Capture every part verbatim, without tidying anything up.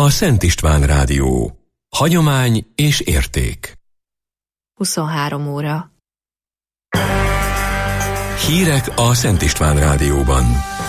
a Szent István Rádió. Hagyomány és érték. huszonhárom óra. Hírek a Szent István Rádióban.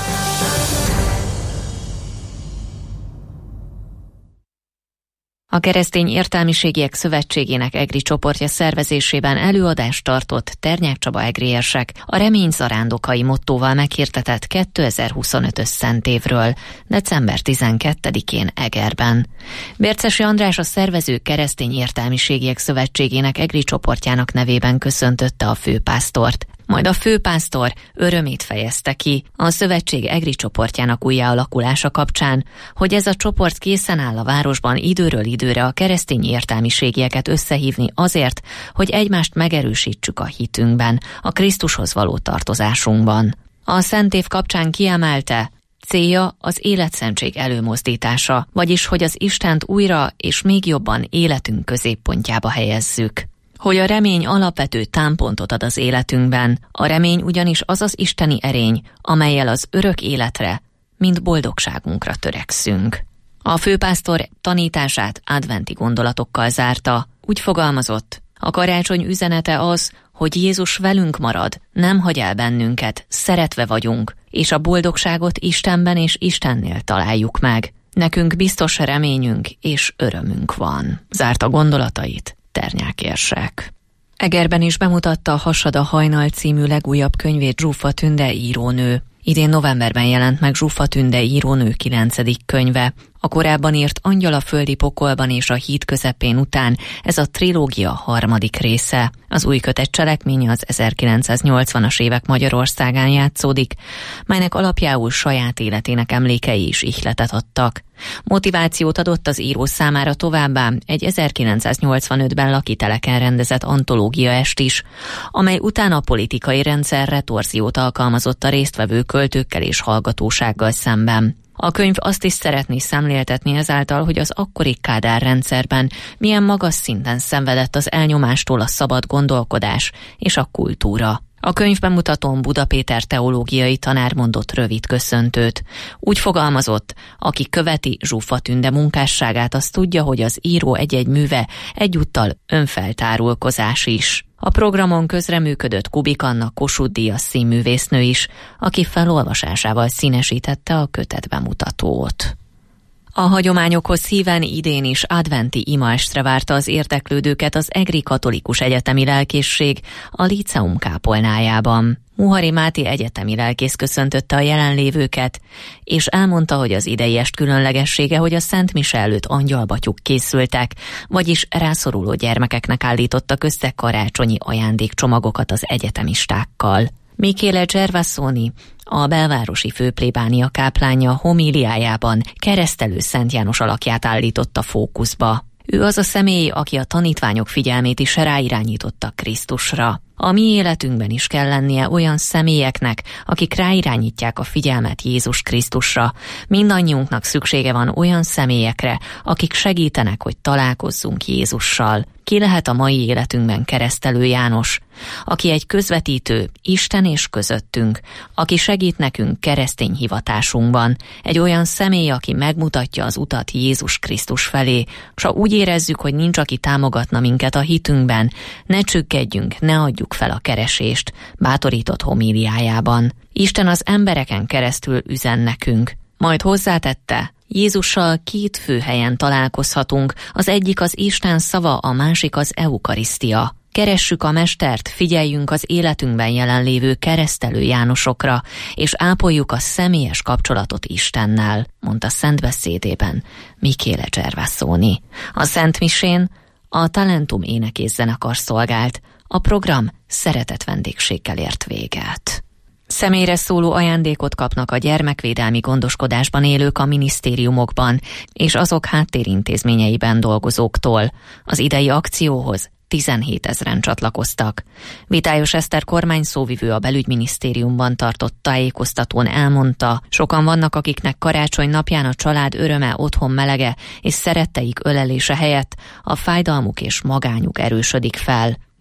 A Keresztény Értelmiségiek Szövetségének egri csoportja szervezésében előadást tartott Ternyák Csaba egri érsek a Remény zarándokai mottóval meghirdetett kétezer-huszonötös szentévről december tizenkettedikén Egerben. Bércesi András, a szervező Keresztény Értelmiségiek Szövetségének egri csoportjának nevében köszöntötte a főpásztort. Majd a főpásztor örömét fejezte ki a szövetség egri csoportjának újjáalakulása kapcsán, hogy ez a csoport készen áll a városban időről időre a keresztény értelmiségieket összehívni azért, hogy egymást megerősítsük a hitünkben, a Krisztushoz való tartozásunkban. A szentév kapcsán kiemelte, célja az életszentség előmozdítása, vagyis hogy az Istent újra és még jobban életünk középpontjába helyezzük. Hogy a remény alapvető támpontot ad az életünkben, a remény ugyanis az az isteni erény, amellyel az örök életre, mint boldogságunkra törekszünk. A főpásztor tanítását adventi gondolatokkal zárta, úgy fogalmazott, a karácsony üzenete az, hogy Jézus velünk marad, nem hagy el bennünket, szeretve vagyunk, és a boldogságot Istenben és Istennél találjuk meg. Nekünk biztos reményünk és örömünk van. Zárta gondolatait Ternyák érsek. Egerben is bemutatta a Hasad a hajnal című legújabb könyvét Zsuffa Tünde írónő. Idén novemberben jelent meg Zsuffa Tünde írónő kilencedik könyve. A korábban írt Angyal a földi pokolban és a híd közepén után ez a trilógia harmadik része. Az új kötet cselekménye az ezerkilencszáznyolcvanas évek Magyarországán játszódik, melynek alapjául saját életének emlékei is ihletet adtak. Motivációt adott az író számára továbbá egy ezerkilencszáznyolcvanötben Lakiteleken rendezett antológia est is, amely utána a politikai rendszer retorziót alkalmazott a résztvevő költőkkel és hallgatósággal szemben. A könyv azt is szeretné szemléltetni ezáltal, hogy az akkori Kádár rendszerben milyen magas szinten szenvedett az elnyomástól a szabad gondolkodás és a kultúra. A könyvbemutatón Buda Péter teológiai tanár mondott rövid köszöntőt. Úgy fogalmazott, aki követi Zsuffa Tünde munkásságát, az tudja, hogy az író egy-egy műve egyúttal önfeltárulkozás is. A programon közreműködött Kubik Anna Kossuth Díjas színművésznő is, aki felolvasásával színesítette a kötetbemutatót. A hagyományokhoz híven idén is adventi imaestre várta az érdeklődőket az Egri Katolikus Egyetemi Lelkészség a Líceum kápolnájában. Muhari Máté egyetemi lelkész köszöntötte a jelenlévőket, és elmondta, hogy az idei est különlegessége, hogy a Szent Mise előtt angyalbatyuk készültek, vagyis rászoruló gyermekeknek állítottak össze karácsonyi ajándékcsomagokat az egyetemistákkal. Michele Gervasoni, a belvárosi főplébánia káplánja homíliájában Keresztelő Szent János alakját állította fókuszba. Ő az a személy, aki a tanítványok figyelmét is ráirányította Krisztusra. A mi életünkben is kell lennie olyan személyeknek, akik ráirányítják a figyelmet Jézus Krisztusra. Mindannyiunknak szüksége van olyan személyekre, akik segítenek, hogy találkozzunk Jézussal. Ki lehet a mai életünkben Keresztelő János? Aki egy közvetítő, Isten és közöttünk, aki segít nekünk keresztény hivatásunkban. Egy olyan személy, aki megmutatja az utat Jézus Krisztus felé, s ha úgy érezzük, hogy nincs, aki támogatna minket a hitünkben, ne csüggedjünk, ne adjuk fel a keresést, bátorított homíliájában. Isten az embereken keresztül üzen nekünk. Majd hozzátette, Jézussal két fő helyen találkozhatunk, az egyik az Isten szava, a másik az eukarisztia. Keressük a Mestert, figyeljünk az életünkben jelenlévő Keresztelő Jánosokra, és ápoljuk a személyes kapcsolatot Istennel, mondta szent beszédében Michele Gervasoni. A Szent Misén a Talentum énekészzenekar szolgált, a program szeretett vendégséggel ért véget. Személyre szóló ajándékot kapnak a gyermekvédelmi gondoskodásban élők a minisztériumokban és azok háttérintézményeiben dolgozóktól. Az idei akcióhoz tizenhétezren csatlakoztak. Vitályos Eszter kormányszóvivő a belügyminisztériumban tartott tájékoztatón elmondta, sokan vannak, akiknek karácsony napján a család öröme, otthon melege és szeretteik ölelése helyett a fájdalmuk és magányuk erősödik fel.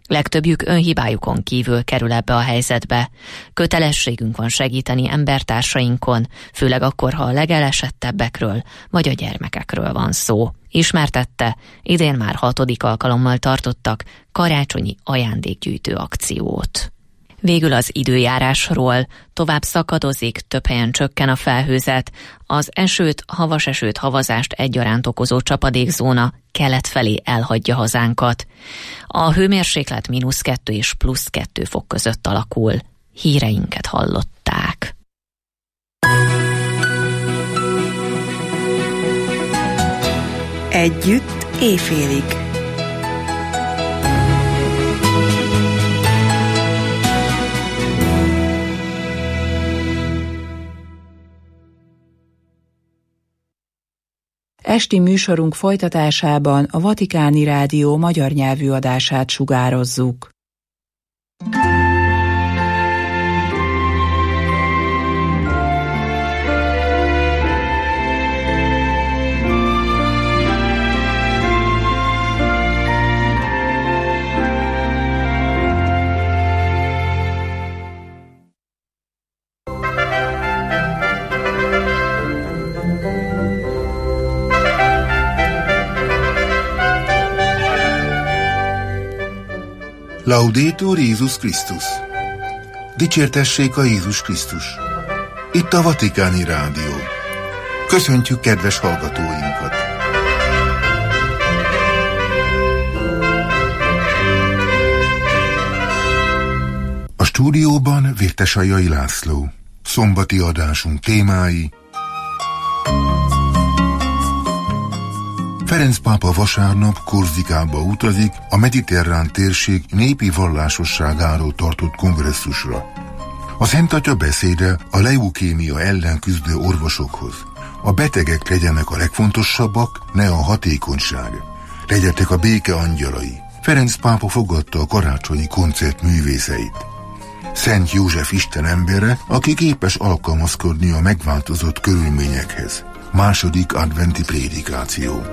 Legtöbbjük önhibájukon kívül kerül ebbe a helyzetbe. Kötelességünk van segíteni embertársainkon, főleg akkor, ha a legelesettebbekről vagy a gyermekekről van szó. Ismertette, idén már hatodik alkalommal tartottak karácsonyi ajándékgyűjtő akciót. Végül az időjárásról. Tovább szakadozik, több helyen csökken a felhőzet. Az esőt, havas esőt, havazást egyaránt okozó csapadékzóna kelet felé elhagyja hazánkat. A hőmérséklet mínusz kettő és plusz kettő fok között alakul. Híreinket hallották. Együtt éjfélig. Esti műsorunk folytatásában a Vatikáni Rádió magyar nyelvű adását sugározzuk. Laudetur Jézus Krisztus! Dicsértessék a Jézus Krisztus! Itt a Vatikáni Rádió. Köszöntjük kedves hallgatóinkat! A stúdióban Vértesajai László. Szombati adásunk témái: Ferenc pápa vasárnap Korzikába utazik a mediterrán térség népi vallásosságáról tartott kongresszusra. A Szent Atya beszéde a leukémia ellen küzdő orvosokhoz. A betegek legyenek a legfontosabbak, ne a hatékonyság. Legyetek a béke angyalai. Ferenc pápa fogadta a karácsonyi koncert művészeit. Szent József Isten embere, aki képes alkalmazkodni a megváltozott körülményekhez. Második adventi prédikáció.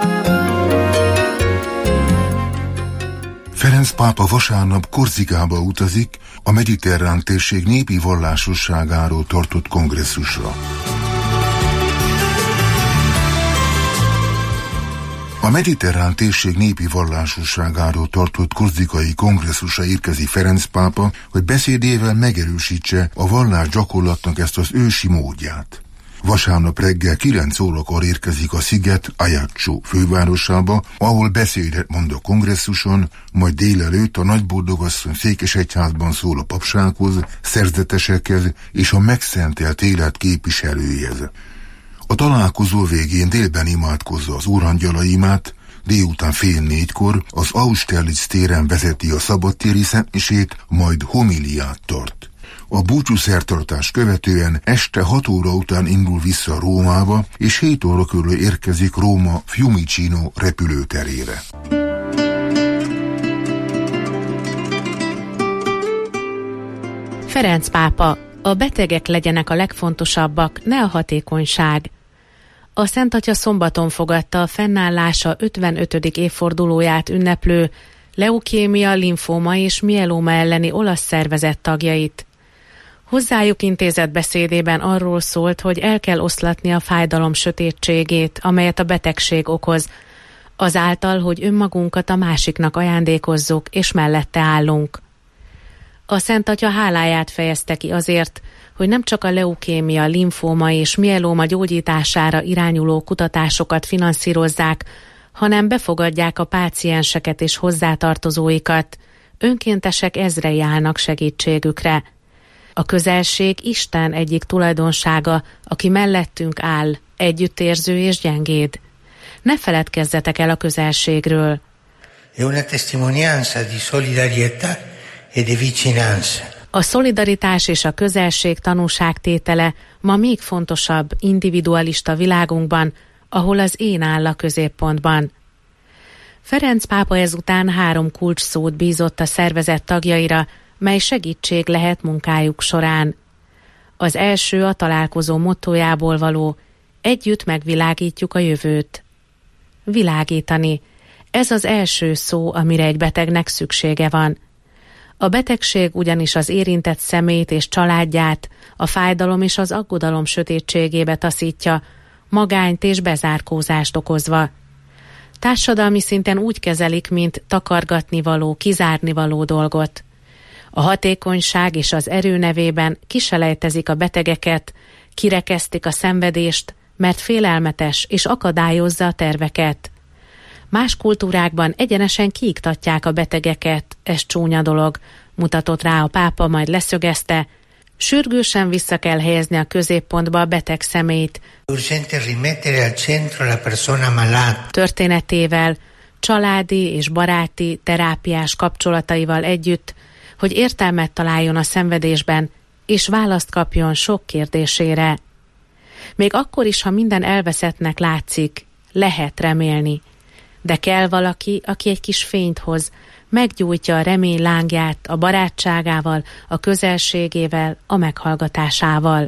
Ferenc pápa vasárnap Korzikába utazik a mediterrán térség népi vallásosságáról tartott kongresszusra. A mediterrán térség népi vallásosságáról tartott korzikai kongresszusra érkezik Ferenc pápa, hogy beszédével megerősítse a vallás gyakorlatnak ezt az ősi módját. Vasárnap reggel kilenc órakor érkezik a sziget Ajaccio fővárosába, ahol beszédet mond a kongresszuson, majd délelőtt a Nagyboldogasszony székesegyházban szól a papsághoz, szerzetesekhez és a megszentelt élet képviselőihez. A találkozó végén délben imádkozza az úrangyala imát, délután fél négykor az Austerlitz téren vezeti a szabadtéri szentmisét, majd homiliát tart. A búcsúszertartás követően este hat óra után indul vissza Rómába, és hét óra körül érkezik Róma Fiumicino repülőterére. Ferenc pápa, a betegek legyenek a legfontosabbak, ne a hatékonyság. A Szent Atya szombaton fogadta a fennállása ötvenötödik évfordulóját ünneplő leukémia, limfóma és mielóma elleni olasz szervezet tagjait. Hozzájuk intézett beszédében arról szólt, hogy el kell oszlatni a fájdalom sötétségét, amelyet a betegség okoz, azáltal, hogy önmagunkat a másiknak ajándékozzuk, és mellette állunk. A Szent Atya háláját fejezte ki azért, hogy nem csak a leukémia, limfóma és mielóma gyógyítására irányuló kutatásokat finanszírozzák, hanem befogadják a pácienseket és hozzátartozóikat, önkéntesek ezrei állnak segítségükre. A közelség Isten egyik tulajdonsága, aki mellettünk áll, együttérző és gyengéd. Ne feledkezzetek el a közelségről. È una testimonianza di solidarietà e di vicinanza. A szolidaritás és a közelség tanúságtétele ma még fontosabb individualista világunkban, ahol az én áll a középpontban. Ferenc pápa ezután három kulcsszót bízott a szervezet tagjaira, mely segítség lehet munkájuk során. Az első a találkozó mottójából való: együtt megvilágítjuk a jövőt. Világítani. Ez az első szó, amire egy betegnek szüksége van. A betegség ugyanis az érintett személyt és családját a fájdalom és az aggodalom sötétségébe taszítja, magányt és bezárkózást okozva. Társadalmi szinten úgy kezelik, mint takargatnivaló, kizárnivaló dolgot. A hatékonyság és az erő nevében kiselejtezik a betegeket, kirekesztik a szenvedést, mert félelmetes és akadályozza a terveket. Más kultúrákban egyenesen kiiktatják a betegeket, ez csúnya dolog, mutatott rá a pápa, majd leszögezte, sürgősen vissza kell helyezni a középpontba a beteg személyt. Történetével, családi és baráti terápiás kapcsolataival együtt, hogy értelmet találjon a szenvedésben, és választ kapjon sok kérdésére. Még akkor is, ha minden elveszettnek látszik, lehet remélni. De kell valaki, aki egy kis fényt hoz, meggyújtja a remény lángját a barátságával, a közelségével, a meghallgatásával.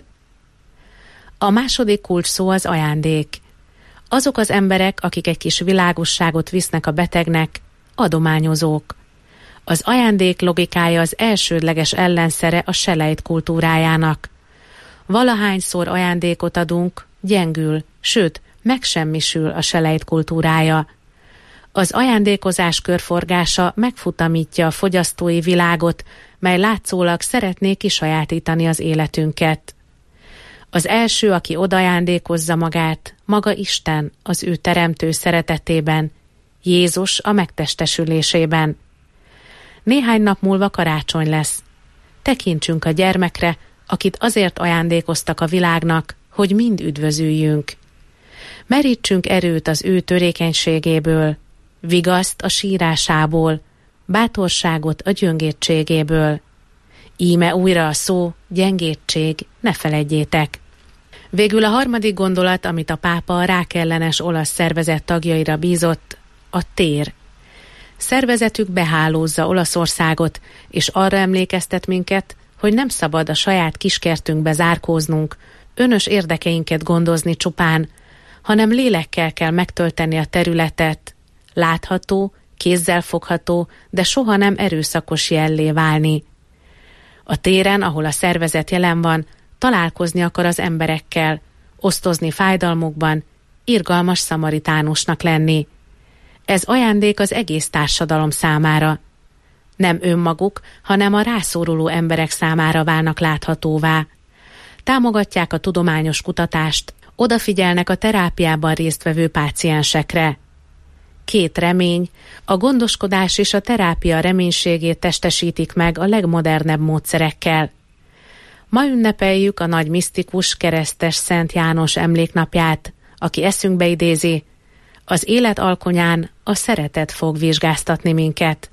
A második kulcs szó az ajándék. Azok az emberek, akik egy kis világosságot visznek a betegnek, adományozók. Az ajándék logikája az elsődleges ellenszere a selejt kultúrájának. Valahányszor ajándékot adunk, gyengül, sőt, megsemmisül a selejt kultúrája. Az ajándékozás körforgása megfutamítja a fogyasztói világot, mely látszólag szeretné kisajátítani az életünket. Az első, aki odaajándékozza magát, maga Isten az ő teremtő szeretetében, Jézus a megtestesülésében. Néhány nap múlva karácsony lesz. Tekintsünk a gyermekre, akit azért ajándékoztak a világnak, hogy mind üdvözüljünk. Merítsünk erőt az ő törékenységéből, vigaszt a sírásából, bátorságot a gyöngétségéből. Íme újra a szó, gyengétség, ne feledjétek. Végül a harmadik gondolat, amit a pápa a rákellenes olasz szervezet tagjaira bízott, a tér. Szervezetük behálózza Olaszországot, és arra emlékeztet minket, hogy nem szabad a saját kiskertünkbe zárkóznunk, önös érdekeinket gondozni csupán, hanem lélekkel kell megtölteni a területet, látható, kézzel fogható, de soha nem erőszakos jellé válni. A téren, ahol a szervezet jelen van, találkozni akar az emberekkel, osztozni fájdalmukban, irgalmas szamaritánusnak lenni. Ez ajándék az egész társadalom számára. Nem önmaguk, hanem a rászoruló emberek számára válnak láthatóvá. Támogatják a tudományos kutatást, odafigyelnek a terápiában résztvevő páciensekre. Két remény, a gondoskodás és a terápia reménységét testesítik meg a legmodernebb módszerekkel. Ma ünnepeljük a nagy misztikus, keresztes Szent János emléknapját, aki eszünkbe idézi, az élet alkonyán a szeretet fog vizsgáztatni minket.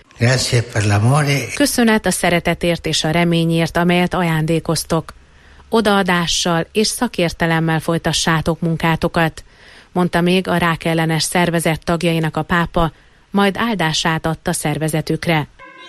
Köszönet a szeretetért és a reményért, amelyet ajándékoztok. Odaadással és szakértelemmel folytassátok munkátokat, mondta még a rákellenes szervezet tagjainak a pápa, majd áldását adta szervezetükre.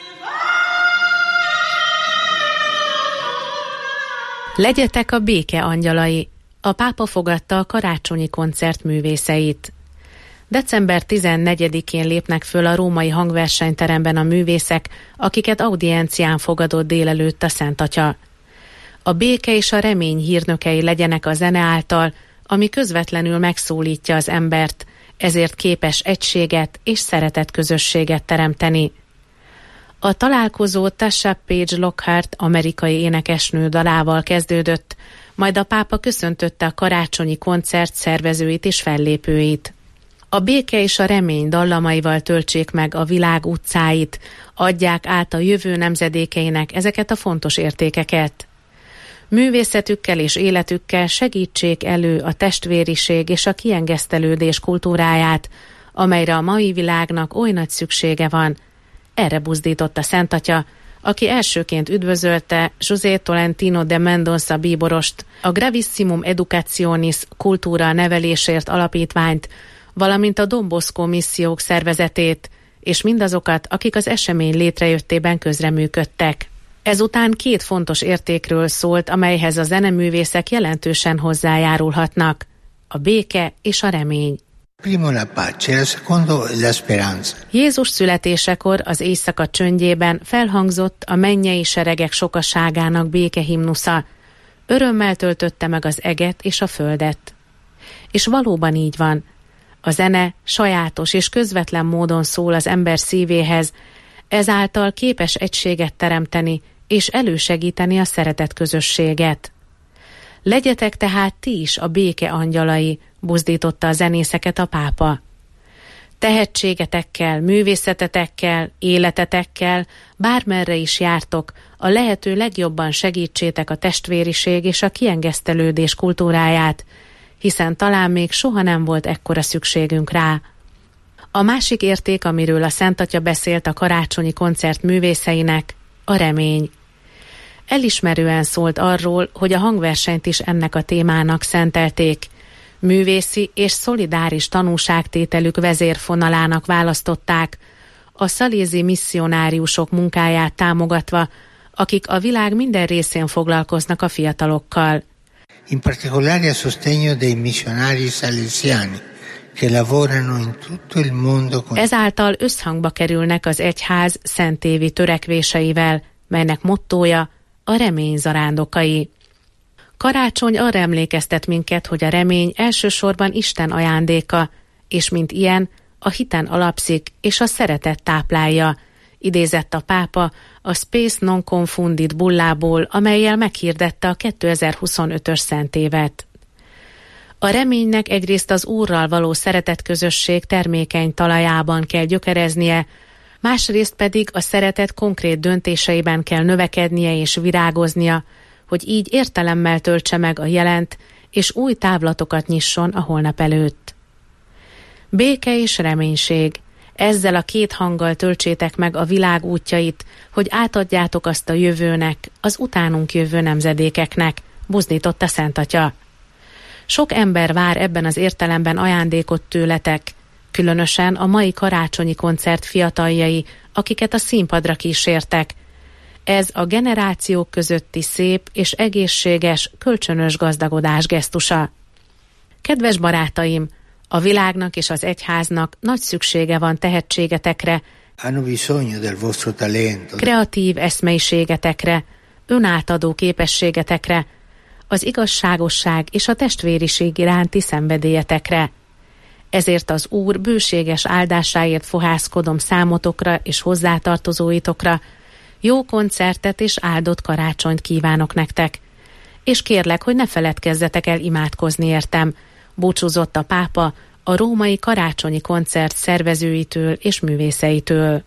Legyetek a béke angyalai! A pápa fogadta a karácsonyi koncert művészeit. december tizennegyedikén lépnek föl a római hangversenyteremben a művészek, akiket audiencián fogadott délelőtt a Szent Atya. A béke és a remény hírnökei legyenek a zene által, ami közvetlenül megszólítja az embert, ezért képes egységet és szeretett közösséget teremteni. A találkozó Tasha Page Lockhart amerikai énekesnő dalával kezdődött, majd a pápa köszöntötte a karácsonyi koncert szervezőit és fellépőit. A béke és a remény dallamaival töltsék meg a világ utcáit, adják át a jövő nemzedékeinek ezeket a fontos értékeket. Művészetükkel és életükkel segítsék elő a testvériség és a kiengesztelődés kultúráját, amelyre a mai világnak oly nagy szüksége van. Erre buzdított a Szent Atya, aki elsőként üdvözölte José Tolentino de Mendoza bíborost, a Gravissimum Educationis kultúra nevelésért alapítványt, valamint a Don Bosco missziók szervezetét, és mindazokat, akik az esemény létrejöttében közreműködtek. Ezután két fontos értékről szólt, amelyhez a zeneművészek jelentősen hozzájárulhatnak: a béke és a remény. Primo la pace, secondo la speranza. Jézus születésekor az éjszaka csöndjében felhangzott a mennyei seregek sokaságának békehimnusza. Örömmel töltötte meg az eget és a földet. És valóban így van. A zene sajátos és közvetlen módon szól az ember szívéhez, ezáltal képes egységet teremteni és elősegíteni a szeretet közösséget. Legyetek tehát ti is a béke angyalai, buzdította a zenészeket a pápa. Tehetségetekkel, művészetetekkel, életetekkel, bármerre is jártok, a lehető legjobban segítsétek a testvériség és a kiengesztelődés kultúráját, hiszen talán még soha nem volt ekkora szükségünk rá. A másik érték, amiről a Szent Atya beszélt a karácsonyi koncert művészeinek, a remény. Elismerően szólt arról, hogy a hangversenyt is ennek a témának szentelték. Művészi és szolidáris tanúságtételük vezérfonalának választották, a szalézi misszionáriusok munkáját támogatva, akik a világ minden részén foglalkoznak a fiatalokkal. In particolare a sostegno dei missionari salesiani, che lavorano in tutto il mondo con... Ezáltal összhangba kerülnek az egyház szentévi törekvéseivel, melynek mottója a remény zarándokai. Karácsony arra emlékeztet minket, hogy a remény elsősorban Isten ajándéka, és mint ilyen a hiten alapszik és a szeretet táplálja, idézett a pápa a Spes non confundit bullából, amellyel meghirdette a kétezer-huszonötös szentévet. A reménynek egyrészt az Úrral való szeretetközösség termékeny talajában kell gyökereznie, másrészt pedig a szeretet konkrét döntéseiben kell növekednie és virágoznia, hogy így értelemmel töltse meg a jelent, és új távlatokat nyisson a holnap előtt. Béke és reménység. Ezzel a két hanggal töltsétek meg a világ útjait, hogy átadjátok azt a jövőnek, az utánunk jövő nemzedékeknek, buzdította Szent Atya. Sok ember vár ebben az értelemben ajándékot tőletek, különösen a mai karácsonyi koncert fiataljai, akiket a színpadra kísértek. Ez a generációk közötti szép és egészséges, kölcsönös gazdagodás gesztusa. Kedves barátaim, a világnak és az egyháznak nagy szüksége van tehetségetekre, kreatív eszmeiségetekre, önátadó képességetekre, az igazságosság és a testvériség iránti szenvedélyetekre. Ezért az Úr bőséges áldásáért fohászkodom számotokra és hozzátartozóitokra, jó koncertet és áldott karácsonyt kívánok nektek. És kérlek, hogy ne feledkezzetek el imádkozni értem, búcsúzott a pápa a római karácsonyi koncert szervezőitől és művészeitől.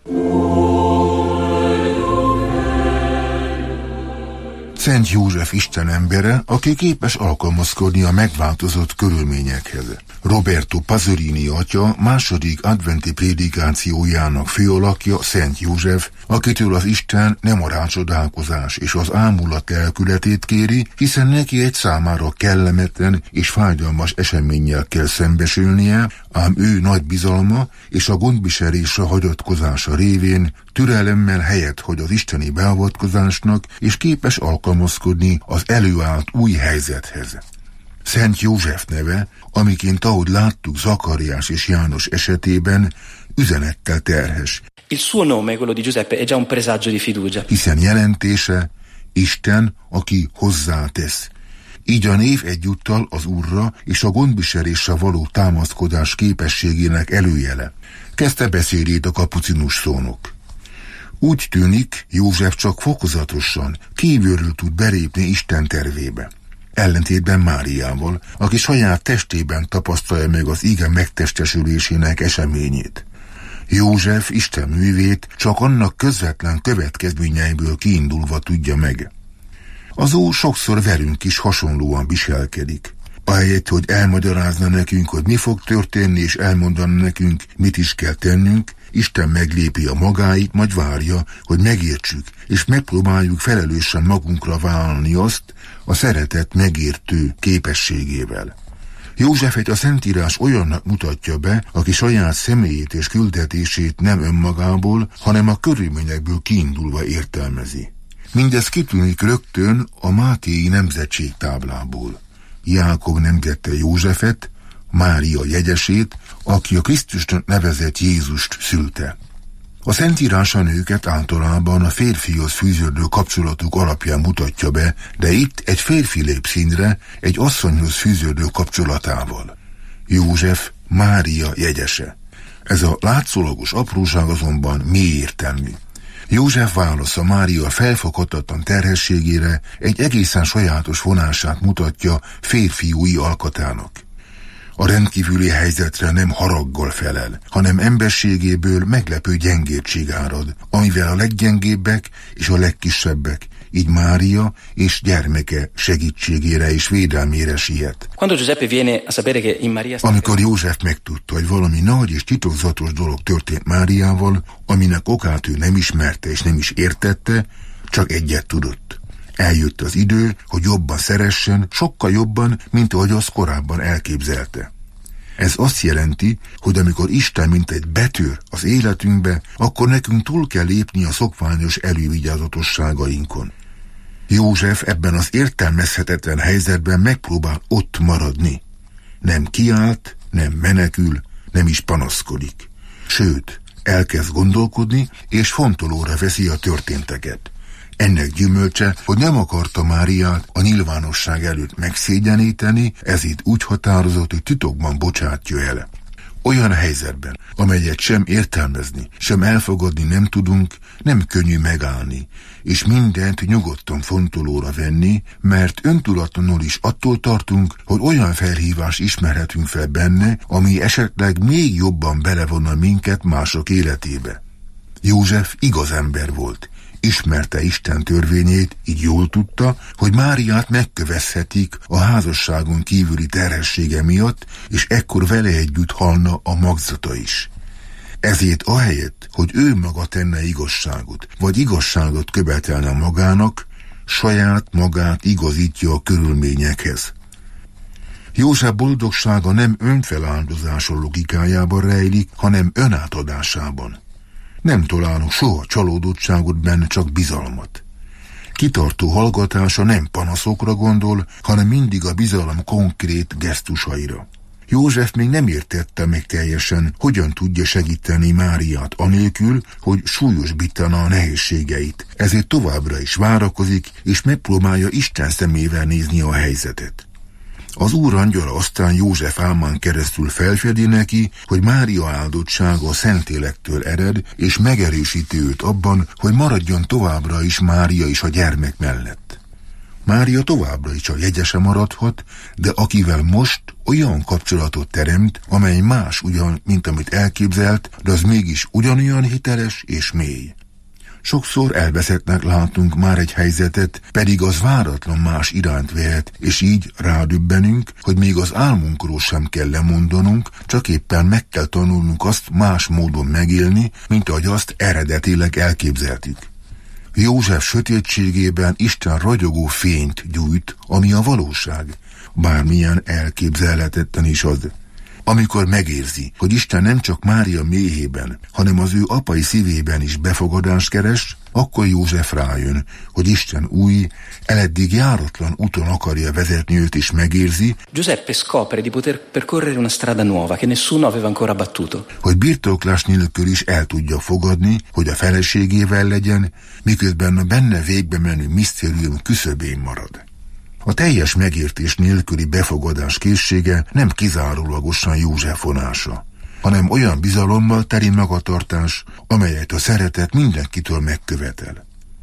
Szent József Isten embere, aki képes alkalmazkodni a megváltozott körülményekhez. Roberto Pasolini atya második adventi prédikációjának főalakja Szent József, akitől az Isten nem a rácsodálkozás és az ámulat lelkületét kéri, hiszen neki egy számára kellemetlen és fájdalmas eseménnyel kell szembesülnie, ám ő nagy bizalma és a gondviselésre hagyatkozása révén türelemmel helyet hagy az isteni beavatkozásnak, és képes alkalmazkodni az előállt új helyzethez. Szent József neve, amiként ahogy láttuk Zakariás és János esetében, üzenettel terhes. Il suo nome, quello di Giuseppe, è già un presagio di fiducia. Hiszen jelentése Isten, aki hozzátesz. Így a név egyúttal az Úrra és a gondviselésre való támaszkodás képességének előjele. Kezdte beszédét a kapucinus szónok. Úgy tűnik, József csak fokozatosan, kívülről tud belépni Isten tervébe. Ellentétben Máriával, aki saját testében tapasztalja meg az ige megtestesülésének eseményét. József Isten művét csak annak közvetlen következményeiből kiindulva tudja meg. Az Úr sokszor velünk is hasonlóan viselkedik. Ahelyett, hogy elmagyarázna nekünk, hogy mi fog történni, és elmondana nekünk, mit is kell tennünk, Isten meglépi a magáit, majd várja, hogy megértsük, és megpróbáljuk felelősen magunkra vállalni azt a szeretet megértő képességével. Józsefet a Szentírás olyannak mutatja be, aki saját személyét és küldetését nem önmagából, hanem a körülményekből kiindulva értelmezi. Mindez kitűnik rögtön a Mátéi nemzetségtáblából. Jákob nemzette Józsefet, Mária jegyesét, aki a Krisztusnak nevezett Jézust szülte. A Szentírás a nőket általában a férfihoz fűződő kapcsolatuk alapján mutatja be, de itt egy férfi lép színre egy asszonyhoz fűződő kapcsolatával. József Mária jegyese. Ez a látszólagos apróság azonban mély értelmű. József válasza Mária felfoghatatlan terhességére egy egészen sajátos vonását mutatja férfiúi alkatának. A rendkívüli helyzetre nem haraggal felel, hanem emberségéből meglepő gyengétség árad, amivel a leggyengébbek és a legkisebbek, így Mária és gyermeke segítségére és védelmére siet. Amikor József megtudta, hogy valami nagy és titokzatos dolog történt Máriával, aminek okát ő nem ismerte és nem is értette, csak egyet tudott. Eljött az idő, hogy jobban szeressen, sokkal jobban, mint ahogy azt korábban elképzelte. Ez azt jelenti, hogy amikor Isten mint egy betör az életünkbe, akkor nekünk túl kell lépni a szokványos elővigyázatosságainkon. József ebben az értelmezhetetlen helyzetben megpróbál ott maradni. Nem kiált, nem menekül, nem is panaszkodik. Sőt, elkezd gondolkodni, és fontolóra veszi a történteket. Ennek gyümölcse, hogy nem akarta Máriát a nyilvánosság előtt megszégyeníteni, ezért úgy határozott, hogy titokban bocsátja el. Olyan helyzetben, amelyet sem értelmezni, sem elfogadni nem tudunk, nem könnyű megállni, és mindent nyugodtan fontolóra venni, mert öntudatlanul is attól tartunk, hogy olyan felhívás ismerhetünk fel benne, ami esetleg még jobban belevonna minket mások életébe. József igaz ember volt. Ismerte Isten törvényét, így jól tudta, hogy Máriát megkövezhetik a házasságon kívüli terhessége miatt, és ekkor vele együtt halna a magzata is. Ezért ahelyett, hogy ő maga tenne igazságot, vagy igazságot követelne magának, saját magát igazítja a körülményekhez. József boldogsága nem önfeláldozása logikájában rejlik, hanem önátadásában. Nem találunk soha csalódottságot benne, csak bizalmat. Kitartó hallgatása nem panaszokra gondol, hanem mindig a bizalom konkrét gesztusaira. József még nem értette meg teljesen, hogyan tudja segíteni Máriát anélkül, hogy súlyosbítana a nehézségeit. Ezért továbbra is várakozik, és megpróbálja Isten szemével nézni a helyzetet. Az Úr angyala aztán József álmán keresztül felfedi neki, hogy Mária áldottsága a Szentélektől ered, és megerősíti őt abban, hogy maradjon továbbra is Mária is a gyermek mellett. Mária továbbra is a jegyese maradhat, de akivel most olyan kapcsolatot teremt, amely más ugyan, mint amit elképzelt, de az mégis ugyanolyan hiteles és mély. Sokszor elveszettnek látunk már egy helyzetet, pedig az váratlan más iránt vehet, és így rádöbbenünk, hogy még az álmunkról sem kell lemondanunk, csak éppen meg kell tanulnunk azt más módon megélni, mint ahogy azt eredetileg elképzeltük. József sötétségében Isten ragyogó fényt gyújt, ami a valóság, bármilyen elképzelhetetlen is az. Amikor megérzi, hogy Isten nem csak Mária méhében, hanem az ő apai szívében is befogadást keres, akkor József rájön, hogy Isten új, eleddig járatlan úton akarja vezetni őt, és megérzi, Giuseppe scopre di poter percorrere una strada nuova che nessuno aveva ancora battuto. Hogy birtoklás nélkül is el tudja fogadni, hogy a feleségével legyen, miközben a benne végbe menő misztérium küszöbén marad. A teljes megértés nélküli befogadás készsége nem kizárólagosan József vonása, hanem olyan bizalommal teli magatartás, amelyet a szeretet mindenkitől megkövetel.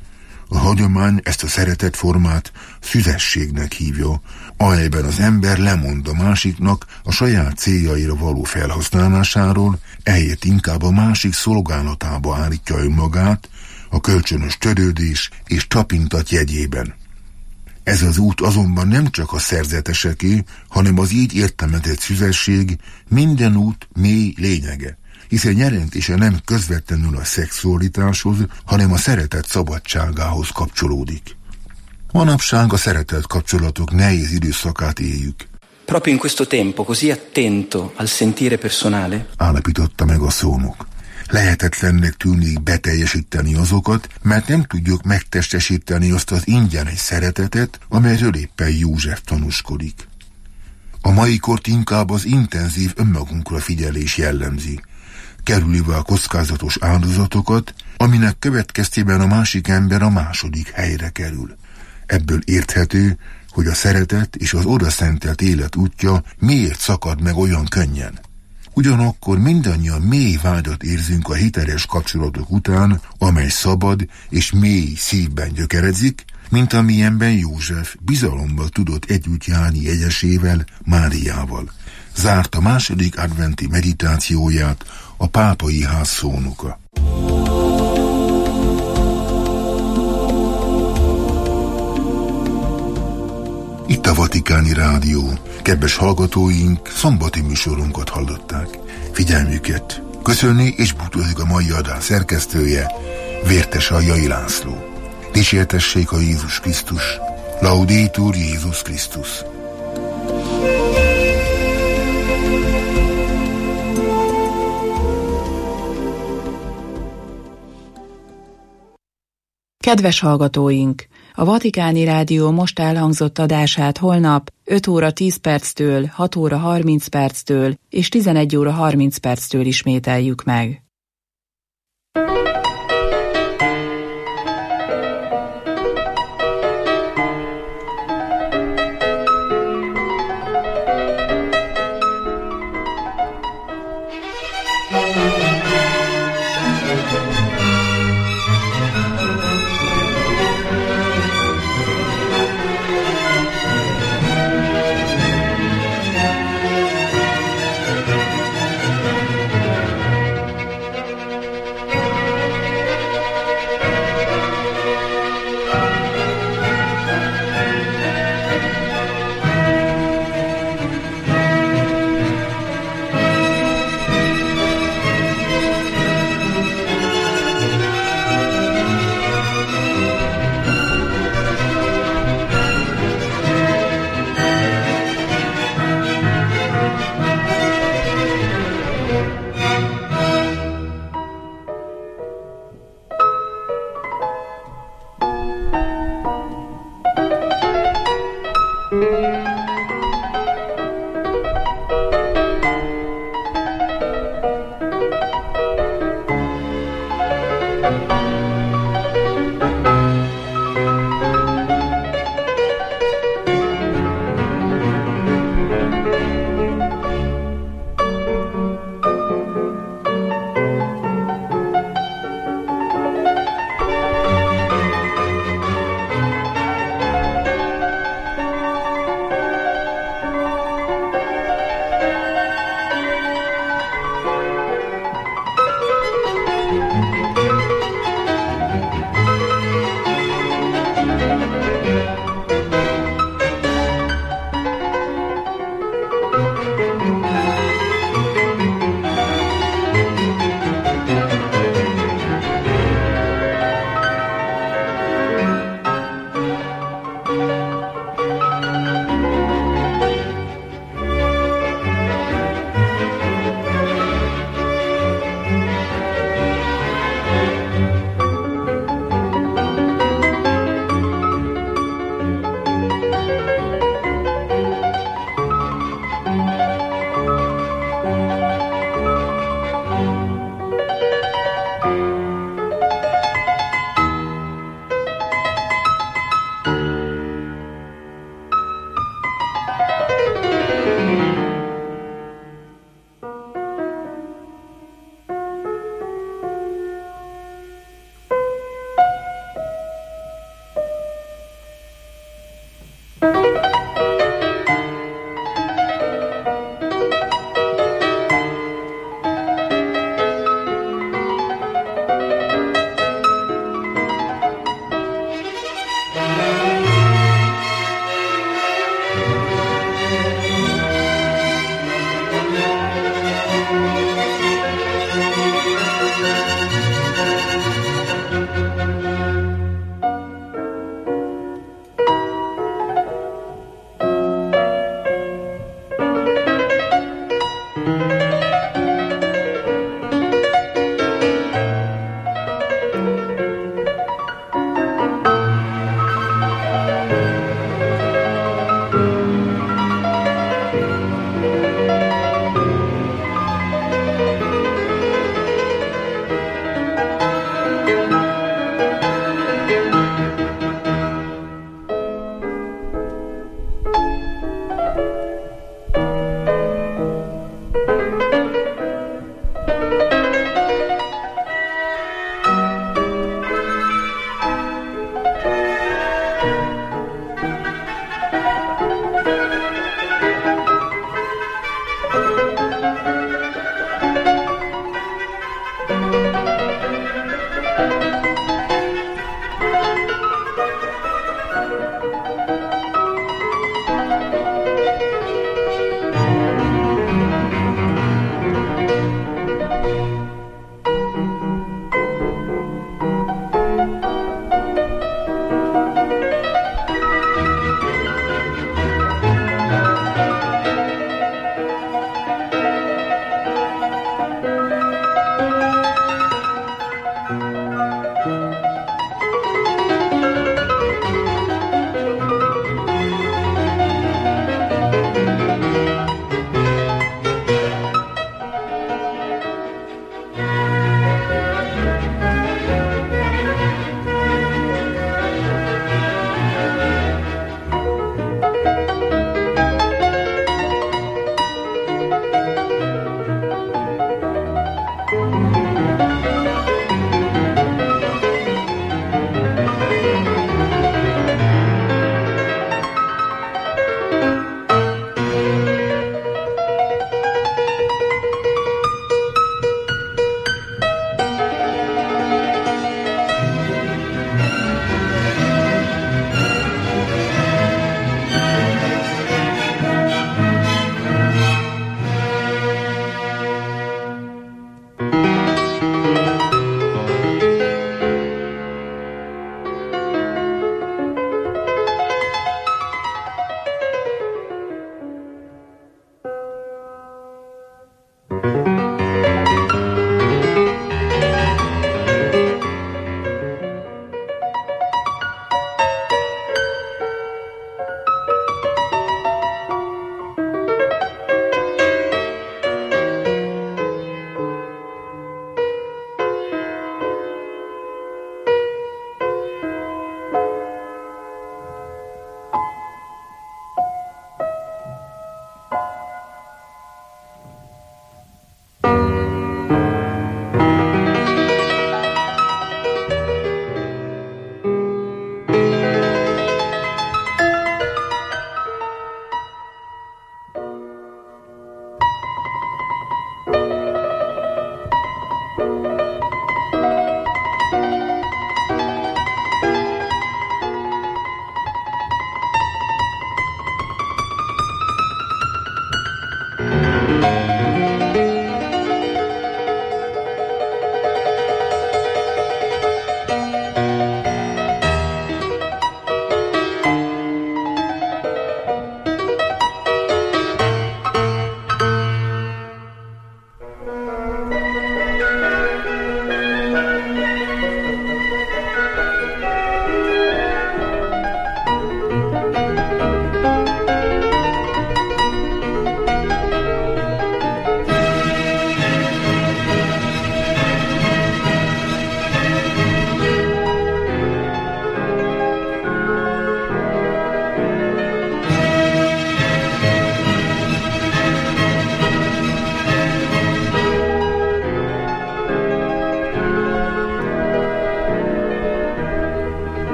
A hagyomány ezt a szeretetformát szüzességnek hívja, amelyben az ember lemond a másiknak a saját céljaira való felhasználásáról, ehelyett inkább a másik szolgálatába állítja önmagát, a kölcsönös törődés és tapintat jegyében. Ez az út azonban nem csak a szerzeteseké, hanem az így értelmezett szüzesség minden út mély lényege, hiszen jelentése nem közvetlenül a szexualitáshoz, hanem a szeretet szabadságához kapcsolódik. Manapság a szeretet kapcsolatok nehéz időszakát éljük. Proprio in questo tempo così attento al sentire personale, állapította meg a szónok. Lehetetlennek tűnik beteljesíteni azokat, mert nem tudjuk megtestesíteni azt az ingyenes szeretetet, amelyről éppen József tanúskodik. A mai kort inkább az intenzív önmagunkra figyelés jellemzi, kerülve a kockázatos áldozatokat, aminek következtében a másik ember a második helyre kerül. Ebből érthető, hogy a szeretet és az odaszentelt élet útja miért szakad meg olyan könnyen. Ugyanakkor mindannyian mély vágyat érzünk a hiteles kapcsolatok után, amely szabad és mély szívben gyökeredzik, mint amilyenben József bizalommal tudott együtt járni jegyesével, Máriával. Zárt a második adventi meditációját a pápai ház szónoka. Itt a Vatikáni Rádió. Kedves hallgatóink, szombati műsorunkat hallották. Figyelmüket köszönni és búcsúzik a mai adás szerkesztője, Vértes Aljai László. Dicsértessék a Jézus Krisztus. Laudetur Jézus Krisztus. Kedves hallgatóink! A Vatikáni Rádió most elhangzott adását holnap öt óra tíz perctől, hat óra harminc perctől és tizenegy óra harminc perctől ismételjük meg.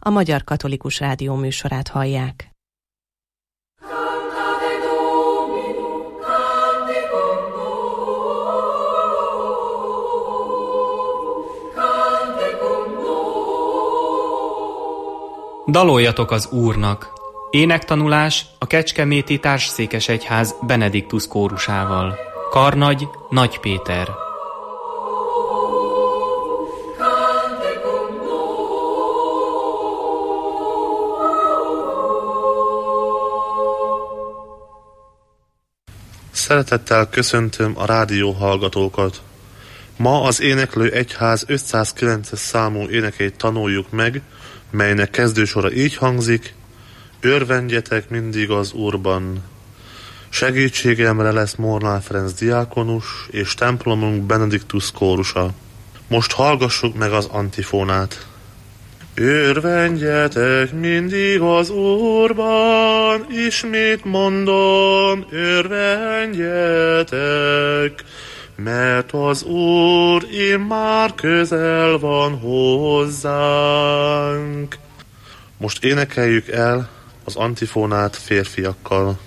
a Magyar Katolikus Rádió műsorát hallják. Daloljatok az Úrnak! Énektanulás a Kecskeméti Társszékesegyház Benediktus kórusával. Karnagy Nagy Péter. Szeretettel köszöntöm a rádió hallgatókat. Ma az Éneklő Egyház ötszázkilences számú énekét tanuljuk meg, melynek kezdősora így hangzik: Örvendjetek mindig az Úrban. Segítségemre lesz Molnár Ferenc diákonus és templomunk Benediktus kórusa. Most hallgassuk meg az antifónát. Örvendjetek mindig az Úrban, ismét mondom, örvendjetek, mert az Úr immár közel van hozzánk. Most énekeljük el az antifónát férfiakkal.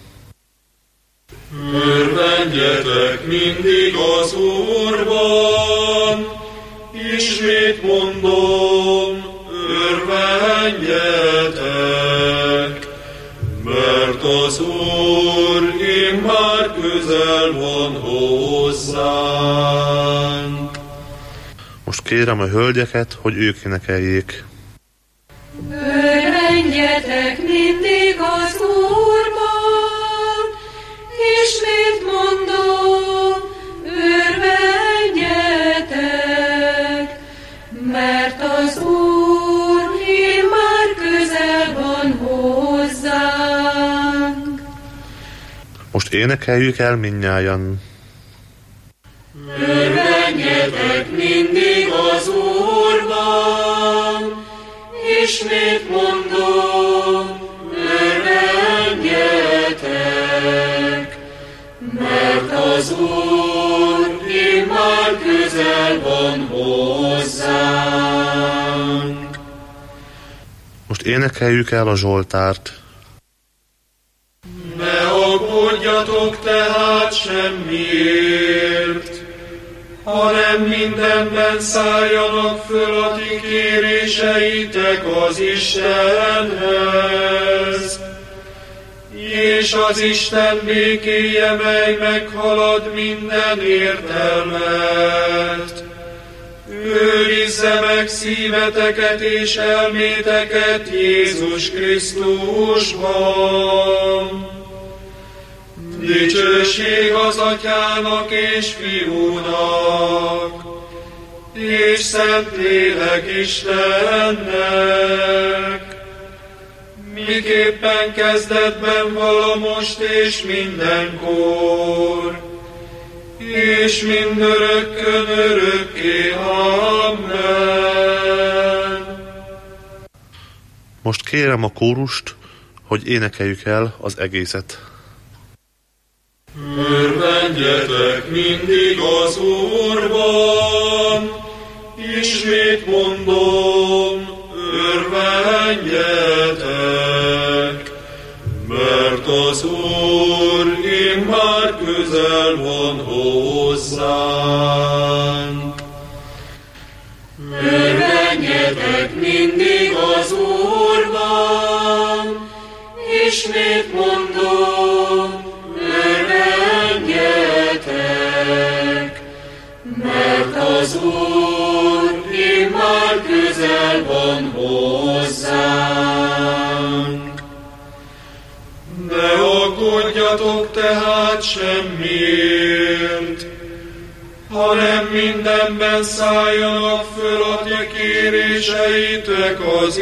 Örvendjetek mindig az Úrban, ismét mondom, örvendjetek, mert az Úr immár közel van hozzánk. Most kérem a hölgyeket, hogy ők énekeljék. Örvendjetek mindig az Úrban, ismét mondom, örvendjetek, mert az Úr immár közel van hozzánk. Most énekeljük el mindnyájan. Örvendjetek mindig az Úrban, ismét mondom, örvendjetek, mert az Úr immár közel van hozzánk. Most énekeljük el a Zsoltárt. Ne aggódjatok tehát semmiért, hanem mindenben szálljanak föl a ti kéréseitek az Istenhez, és az Isten békéje, mely meghalad minden értelmet, őrizze meg szíveteket és elméteket Jézus Krisztusban. Dicsőség az Atyának és Fiúnak, és Szentlélek Istennek, miképpen kezdetben vala most és mindenkor, és mindörökkön örökké. Amen. Most kérem a kórust, hogy énekeljük el az egészet. Örvendjetek mindig az Úrban, ismét mondom, örvendjetek, mert az Úr immár közel van hozzánk. Örvendjetek mindig az Úrban, ismét mondom, örvendjetek, mert az Úr immár közel van hozzánk. Ne aggódjatok tehát semmiért, hanem mindenben szálljanak föl a ti kéréseitek az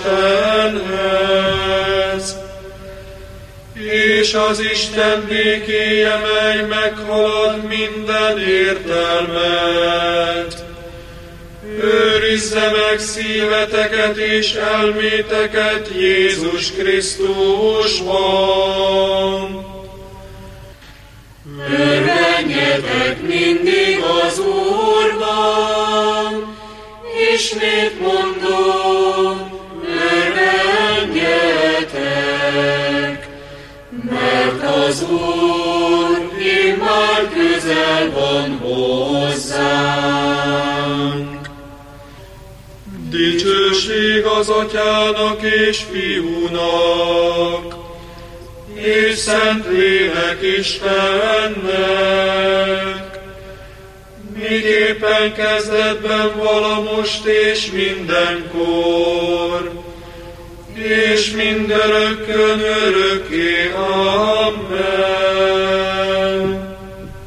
Istenhez, és az Isten békéje, mely meghalad minden értelmet, őrizze meg szíveteket és elméteket Jézus Krisztusban. Örvendjetek mindig az Úrban, ismét mondom, örvendjetek, az Úr, immár közel van hozzánk. Dicsőség az Atyának és Fiúnak, és Szentlélek Istennek, miképpen kezdetben vala most és mindenkor, és mindörökkön örökké. Amen.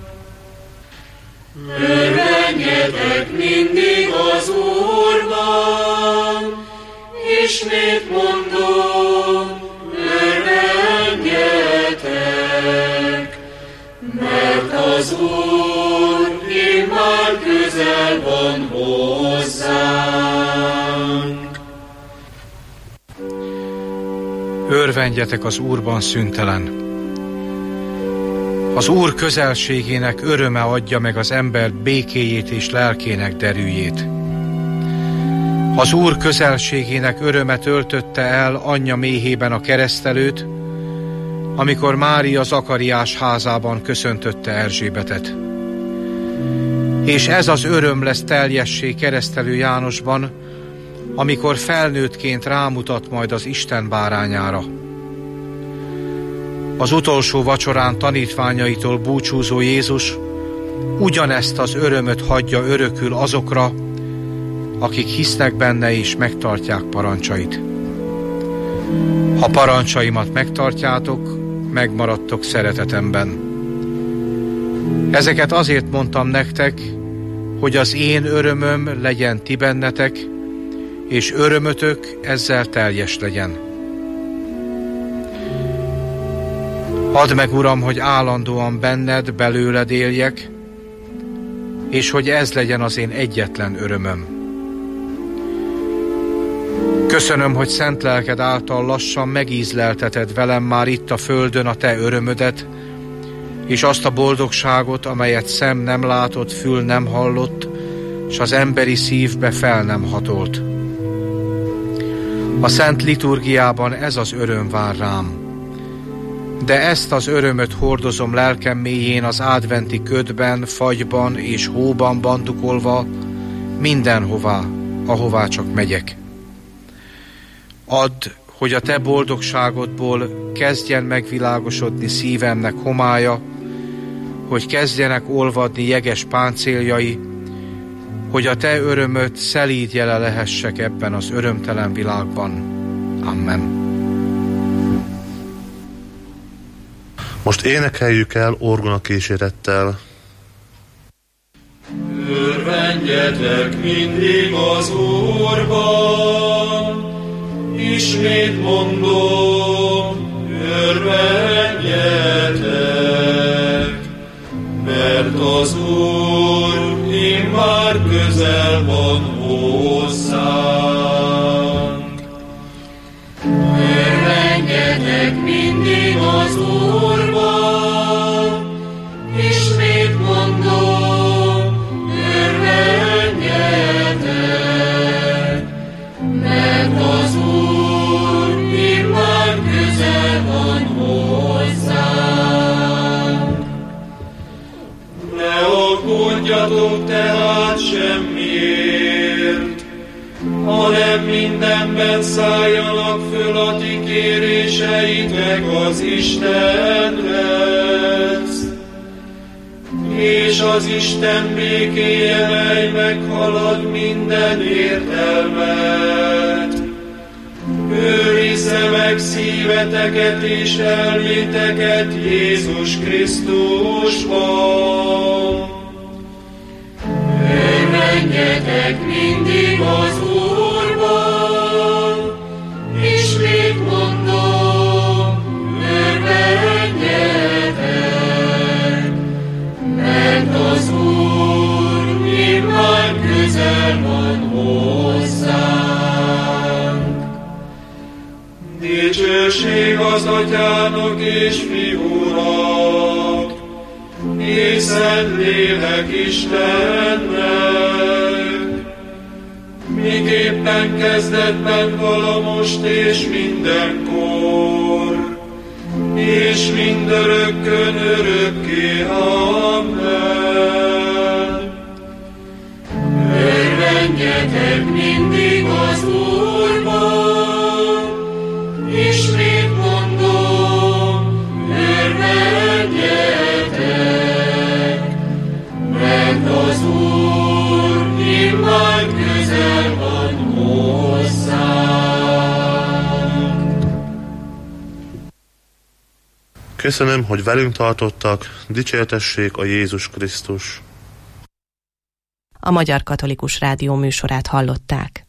Örvendjetek mindig az Úrban, ismét mondom, örvendjetek, mert az Úr immár közel van hozzánk. Örvendjetek az Úrban szüntelen. Az Úr közelségének öröme adja meg az ember békéjét és lelkének derűjét. Az Úr közelségének öröme töltötte el anyja méhében a keresztelőt, amikor Mária Zakariás házában köszöntötte Erzsébetet. És ez az öröm lesz teljessé keresztelő Jánosban, amikor felnőttként rámutat majd az Isten bárányára. Az utolsó vacsorán tanítványaitól búcsúzó Jézus ugyanezt az örömöt hagyja örökül azokra, akik hisznek benne és megtartják parancsait. Ha parancsaimat megtartjátok, megmaradtok szeretetemben. Ezeket azért mondtam nektek, hogy az én örömöm legyen ti bennetek, és örömötök ezzel teljes legyen. Add meg, Uram, hogy állandóan benned, belőled éljek, és hogy ez legyen az én egyetlen örömöm. Köszönöm, hogy szent lelked által lassan megízlelteted velem már itt a földön a te örömödet, és azt a boldogságot, amelyet szem nem látott, fül nem hallott, s az emberi szívbe fel nem hatolt. A szent liturgiában ez az öröm vár rám, de ezt az örömöt hordozom lelkem mélyén az adventi ködben, fagyban és hóban bandukolva mindenhová, ahová csak megyek. Add, hogy a te boldogságodból kezdjen megvilágosodni szívemnek homálya, hogy kezdjenek olvadni jeges páncéljai, hogy a te örömöt szelíd jele lehessek ebben az örömtelen világban. Amen. Most énekeljük el orgona kísérettel. Örvendjetek mindig az Úrban, ismét mondom, örvendjetek, mert az Úr immár közel van hozzánk. Örvendjetek mindig az Úrban, ismét mondom, örvendjetek, mert az Úr immár közel van hozzánk. Ne aggódjatok tehát semmiért, hanem mindenben szálljanak föl a ti kéréseitek az Istenhez, és az Isten békéje, mely meghalad minden értelmet, őrizze meg szíveteket és elméteket Jézus Krisztusban. Örvendjetek mindig az Úrban, ismét mondom, örvendjetek, mert az Úr immár közel van hozzánk. Dicsőség az Atyának és Fiúnak, és Szentlélek Istennek, miképpen kezdetben vala most és mindenkor, és mindörökkön örökké. Amen. Örvendjetek mindig az Úrban, ismét mondom, örvendjetek, mert az Úr immár közel van hozzánk. Köszönöm, hogy velünk tartottak, dicsértessék a Jézus Krisztus. A Magyar Katolikus Rádió műsorát hallották.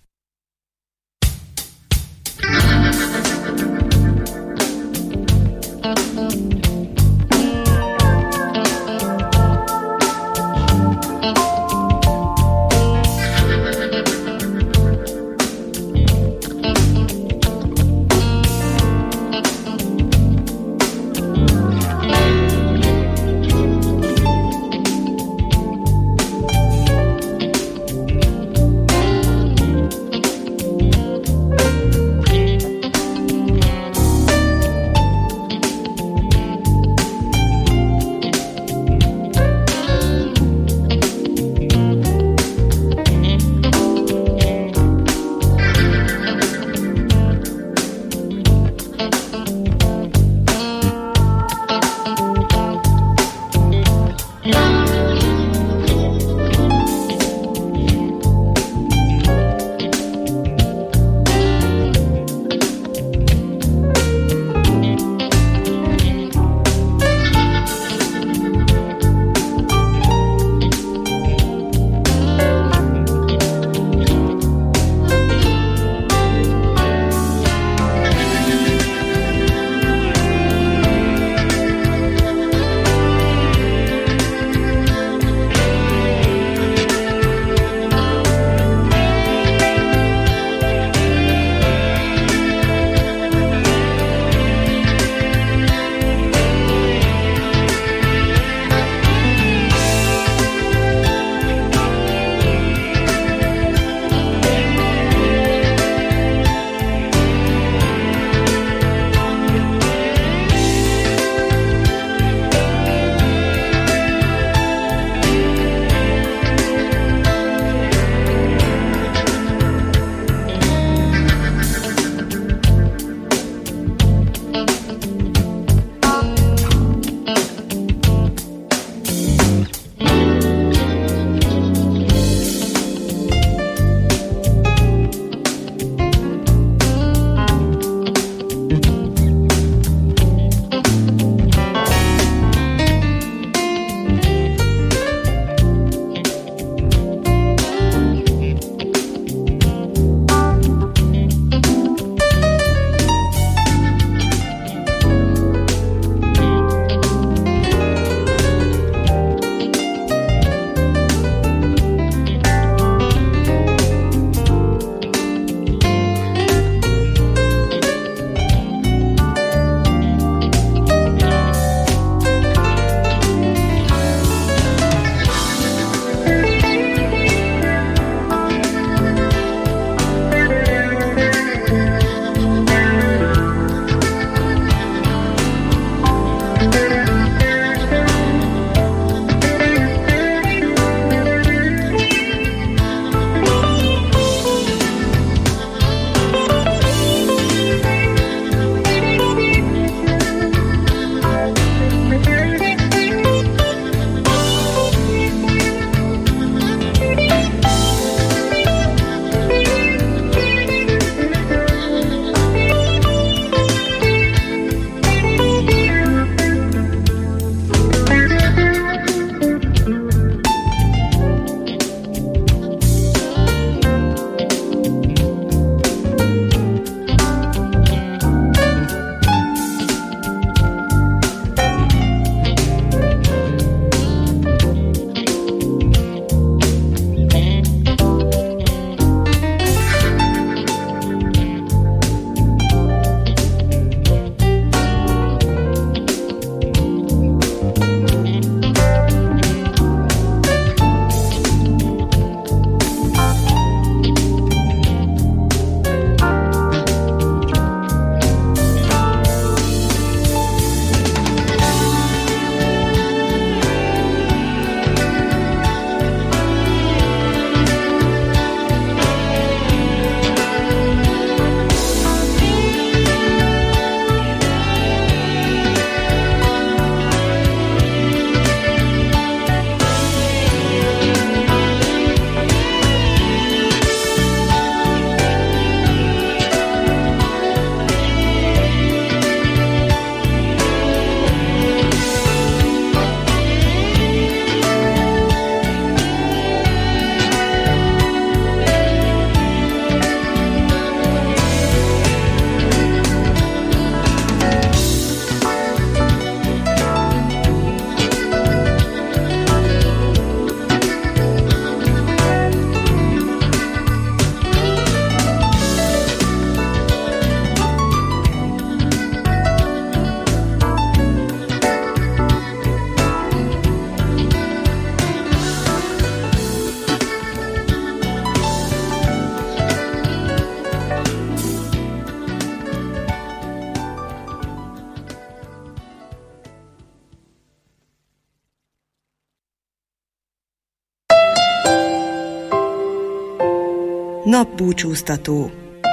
Napbúcsúztató.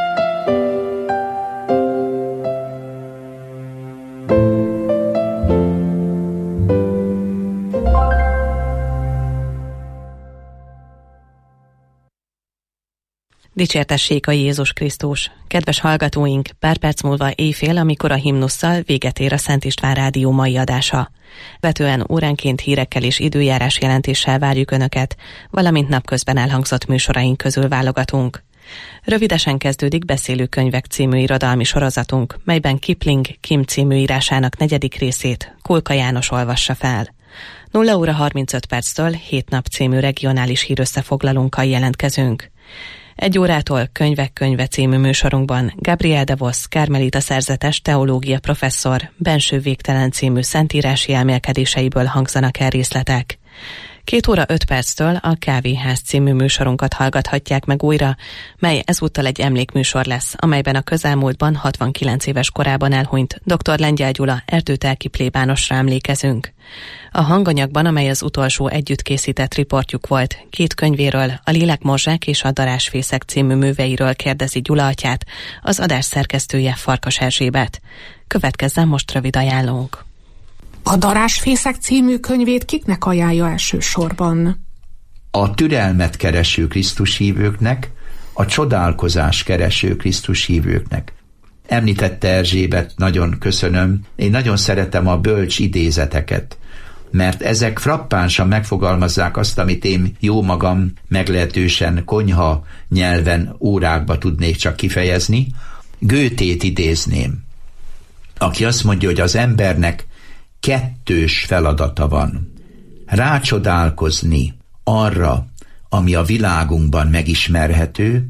Dicsértessék a Jézus Krisztus! Kedves hallgatóink, pár perc múlva éjfél, amikor a himnusszal véget ér a Szent István Rádió mai adása. Vetően óránként hírekkel és időjárás jelentéssel várjuk Önöket, valamint napközben elhangzott műsoraink közül válogatunk. Rövidesen kezdődik Beszélőkönyvek című irodalmi sorozatunk, melyben Kipling Kim című írásának negyedik részét Kulka János olvassa fel. nulla óra harmincöt perctől Hét nap című regionális hírösszefoglalónkkal jelentkezünk. Egy órától Könyvek könyve című műsorunkban Gabriel de Vos, Kármelita szerzetes teológia professzor Benső végtelen című szentírási elmélkedéseiből hangzanak el részletek. Két óra öt perctől a Kávéház című műsorunkat hallgathatják meg újra, mely ezúttal egy emlékműsor lesz, amelyben a közelmúltban hatvankilenc éves korában elhunyt dr. Lengyel Gyula erdőtelki plébánosra emlékezünk. A hanganyagban, amely az utolsó együtt készített riportjuk volt, két könyvéről, a Lélekmorzsák és a Darásfészek című műveiről kérdezi Gyula atyát, az adás szerkesztője Farkas Erzsébet. Következzen most rövid ajánlónk. A Darásfészek című könyvét kiknek ajánlja elsősorban? A türelmet kereső Krisztus hívőknek, a csodálkozás kereső Krisztus hívőknek. Említette Erzsébet, nagyon köszönöm. Én nagyon szeretem a bölcs idézeteket, mert ezek frappánsan megfogalmazzák azt, amit én jó magam meglehetősen konyha nyelven órákba tudnék csak kifejezni. Goethét idézném, aki azt mondja, hogy az embernek kettős feladata van. Rácsodálkozni arra, ami a világunkban megismerhető,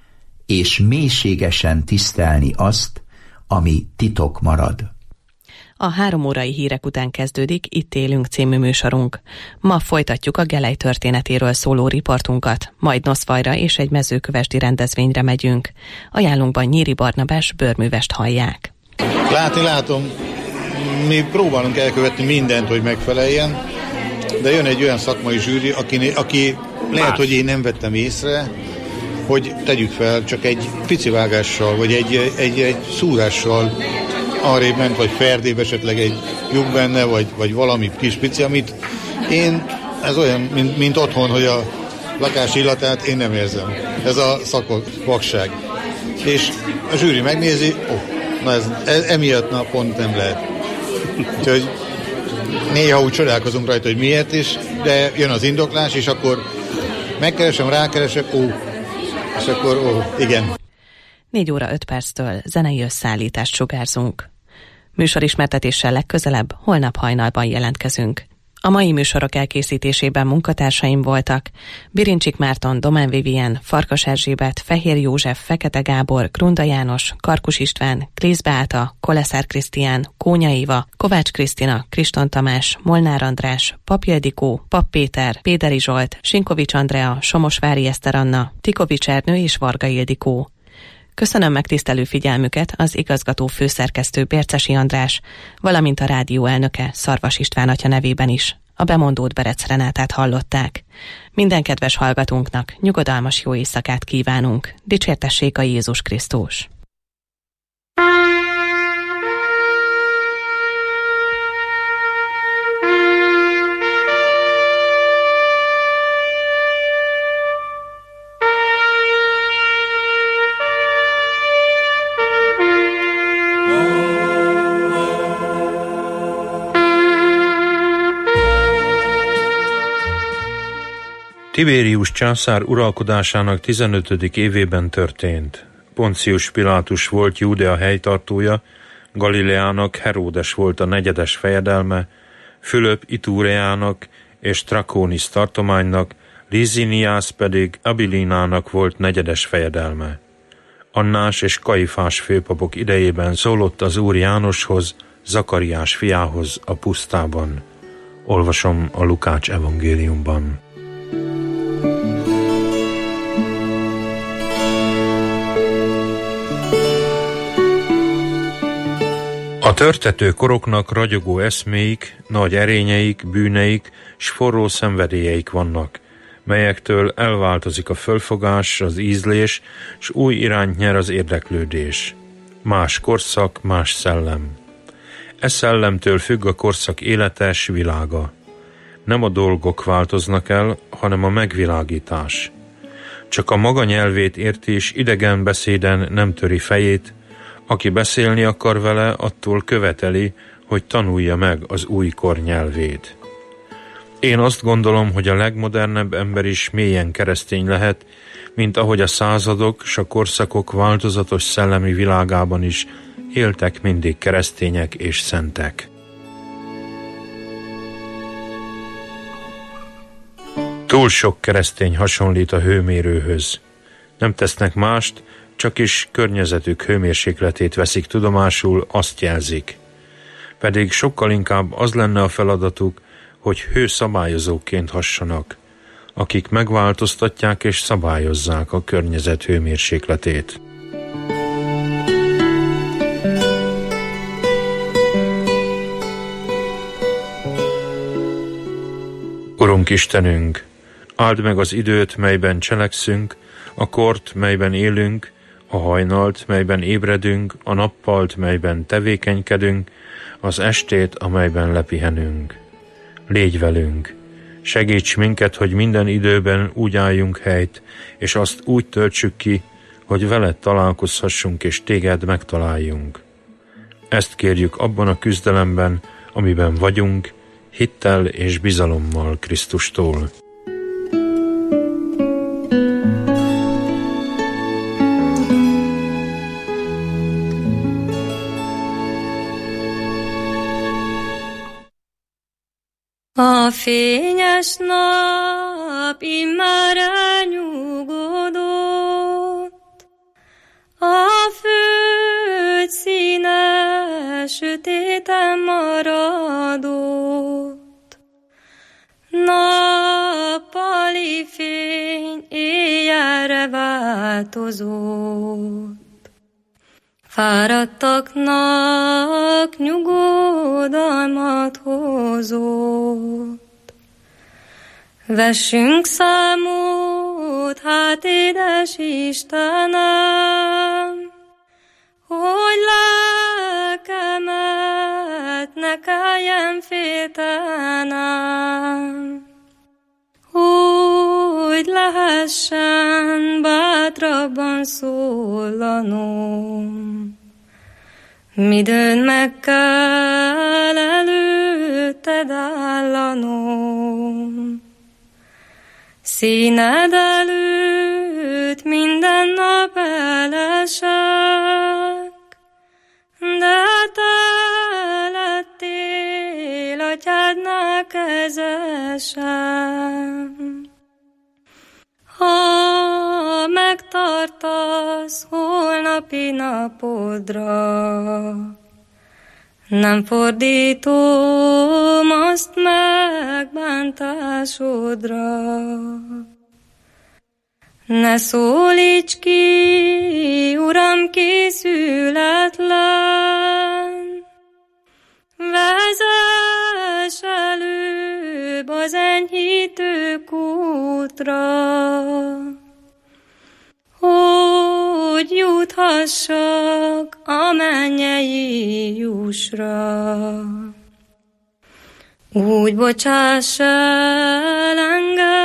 és mélységesen tisztelni azt, ami titok marad. A három órai hírek után kezdődik Itt élünk című műsorunk. Ma folytatjuk a Gelej történetéről szóló riportunkat, majd Noszfajra és egy mezőkövesdi rendezvényre megyünk. Ajánlunkban Nyíri Barnabás bőrművest hallják. Látni látom, mi próbálunk elkövetni mindent, hogy megfeleljen, de jön egy olyan szakmai zsűri, aki, aki lehet, hogy én nem vettem észre, hogy tegyük fel, csak egy pici vágással, vagy egy, egy, egy szúrással arrébb ment, vagy ferdébe esetleg egy lyuk benne, vagy, vagy valami kis pici, amit én, ez olyan, mint, mint otthon, hogy a lakás illatát én nem érzem. Ez a szakok vakság. És a zsűri megnézi, ó, na ez, ez emiatt na, pont nem lehet. Úgyhogy néha úgy csodálkozunk rajta, hogy miért is, de jön az indoklás, és akkor megkeresem, rákeresek, ó, és akkor ó, igen. négy óra öt perctől zenei összeállítást sugárzunk. Műsorismertetéssel legközelebb holnap hajnalban jelentkezünk. A mai műsorok elkészítésében munkatársaim voltak Birincsik Márton, Domán Vivien, Farkas Erzsébet, Fehér József, Fekete Gábor, Grunda János, Karkus István, Klész Beáta, Koleszár Krisztián, Kónya Éva, Kovács Krisztina, Kriston Tamás, Molnár András, Pap Ildikó, Pap Péter, Péderi Zsolt, Sinkovics Andrea, Somosvári Eszter Anna, Tikovics Ernő és Varga Ildikó. Köszönöm megtisztelő figyelmüket az igazgató főszerkesztő Bércesi András, valamint a rádió elnöke Szarvas István atya nevében is. A bemondót Berec Renátát hallották. Minden kedves hallgatónknak nyugodalmas jó éjszakát kívánunk. Dicsértessék a Jézus Krisztus! Tibérius császár uralkodásának tizenötödik évében történt. Poncius Pilátus volt Júdea helytartója, Galileának Heródes volt a negyedes fejedelme, Fülöp Itúreának és Trakónisz tartománynak, Liziniász pedig Abilinának volt negyedes fejedelme. Annás és Kaifás főpapok idejében szólott az Úr Jánoshoz, Zakariás fiához a pusztában. Olvasom a Lukács evangéliumban. A törtető koroknak ragyogó eszméik, nagy erényeik, bűneik s forró szenvedélyeik vannak, melyektől elváltozik a fölfogás, az ízlés, s új irányt nyer az érdeklődés. Más korszak, más szellem. E szellemtől függ a korszak életes világa. Nem a dolgok változnak el, hanem a megvilágítás. Csak a maga nyelvét érti, és idegen beszéden nem töri fejét, aki beszélni akar vele, attól követeli, hogy tanulja meg az új kor nyelvét. Én azt gondolom, hogy a legmodernebb ember is mélyen keresztény lehet, mint ahogy a századok s a korszakok változatos szellemi világában is éltek mindig keresztények és szentek. Túl sok keresztény hasonlít a hőmérőhöz. Nem tesznek mást, csak is környezetük hőmérsékletét veszik tudomásul, azt jelzik. Pedig sokkal inkább az lenne a feladatuk, hogy hőszabályozóként hassanak, akik megváltoztatják és szabályozzák a környezet hőmérsékletét. Urunk Istenünk, áld meg az időt, melyben cselekszünk, a kort, melyben élünk, a hajnalt, melyben ébredünk, a nappalt, melyben tevékenykedünk, az estét, amelyben lepihenünk. Légy velünk! Segíts minket, hogy minden időben úgy álljunk helyt, és azt úgy töltsük ki, hogy veled találkozhassunk, és téged megtaláljunk. Ezt kérjük abban a küzdelemben, amiben vagyunk, hittel és bizalommal Krisztustól. A fényes nap immár elnyugodott, a föld színe sötéten maradott. Nappali fény éjjelre változott, fáradtaknak nyugodalmat hozott. Vessünk számot, hát édes Istenem, hogy lelkemet ne kelljen féltenem, hogy lehessen bátrabban szólanom. Midőn meg kell előtted állanom, színed előtt minden nap elesek, de te lettél atyádnál kezesem. Ha megtartasz holnapi napodra, nem fordítom azt megbántásodra. Ne szólíts ki, Uram, készületlen, vezess előbb az enyhítő kútra, hogy juthassak a mennyei jussra. Úgy bocsáss el engem,